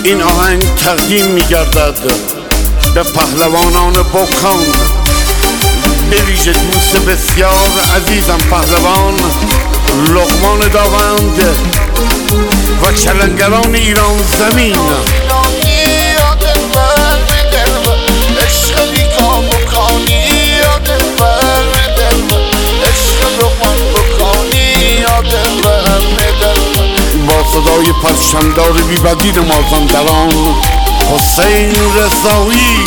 این آهنگ تقدیم می‌گردد به پهلوانان بکان، به ویژه دوست بسیار عزیزم پهلوان لقمان داوند و چلنگران ایران زمین. با صدای پرچمدار بی‌بدیل مازندران حسین رضایی.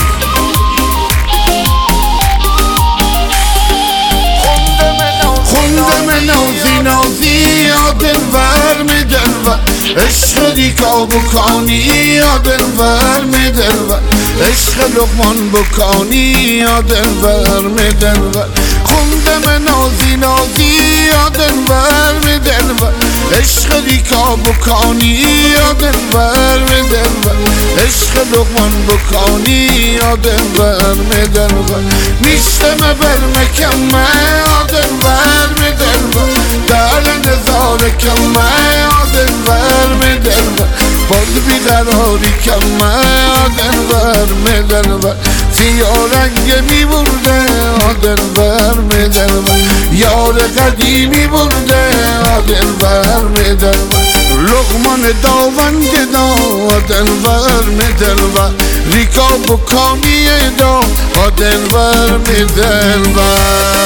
خوندم نازی نازی یا دلور می دلور، عشق دیکا بکانی یا دلور می دلور، عشق لقمان بکانی یا دلور می دلور. خوندم نازی نازی یا دلور می دلور، عشق دیکا بکانی یا دلور می دلور، عشق لقمان بکانی یا دلور می دلور. نیشتم بر مکمه یا دلور می دلور، در نزار کمه یا دلور می دلور، باز بیقراری کمه یا دلور می دلور. سیاه رنگ می برده یا دلور می دلور، یار قدیمی برده یا دلور می دلور. لقمان داوند دا دلور می دلور، ریکا بکانی دا دلور می دلور.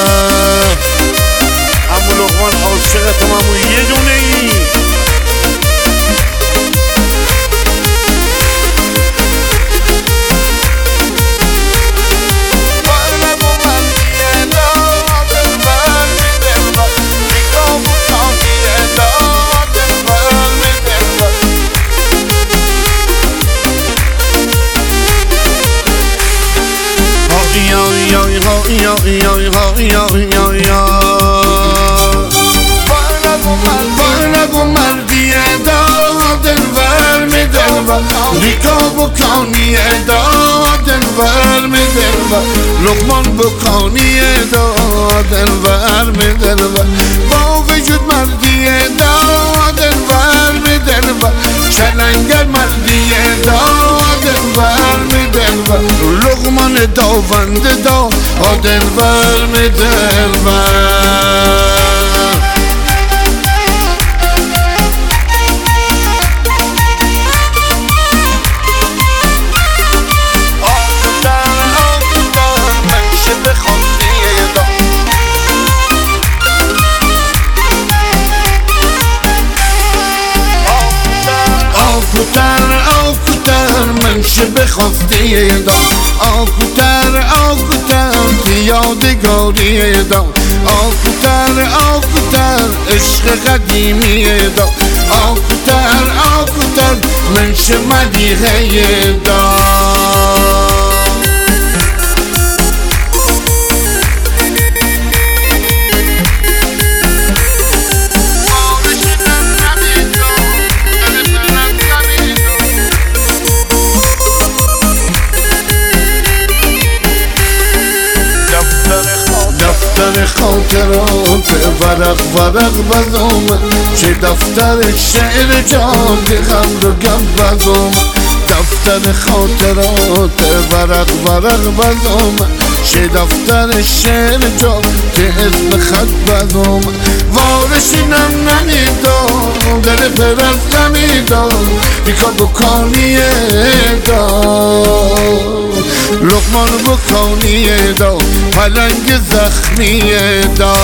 امو لقمان عاشقتم امو یه دونه ای. برنگو مردی دا دلور می دلور، ریکا بکانی دا دلور می دلور، لقمان بکانی دا دلور می دلور. با وجود مردی دا دلور می دلور، چلنگر مردی دا دلور می دلور، لقمان داوند دا دلور می دلور. منشه بخواسته دا آکوتر آکوتر یادگاری دا آکوتر آکوتر عشق قدیمی دا آکوتر آکوتر منشه مدیحه دا. خاطرات ورق ورق بزوم، چه دفتر شعر جاده غم رو گم بزوم. دفتر خاطرات ورق ورق بزوم، چه دفتر شعر جاده اسم خط بزوم. وارشینم نمیدام دل پرست نمیدام، بیکا بکانی دا لقمان بکانی دا پلنگ زخمی دا.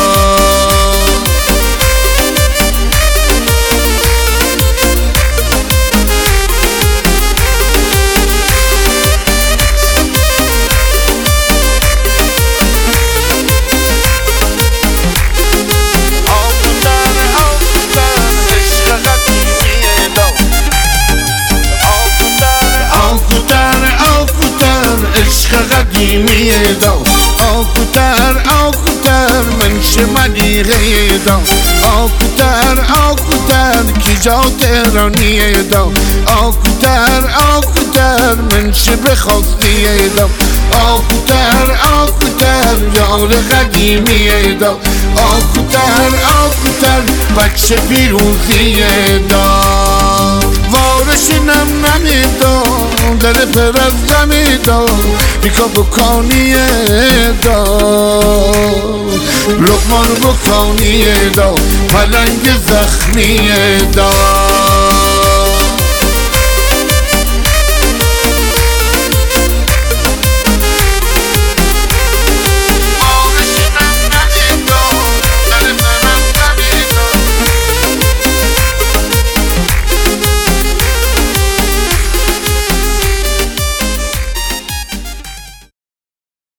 قدیمی دا آکوتر آکوتر منشه مدیحه دا آکوتر آکوتر کی جا تهرانی دا آکوتر آکوتر منشه بخواستی دا آکوتر آکوتر یار قدیمی دا آکوتر آکوتر بچه پیروزی دا. وارد بشینم نمیدم دل پر از نمیدم بیکا بکانیه دا لقمان بکانیه دا پلنگ زخمیه دا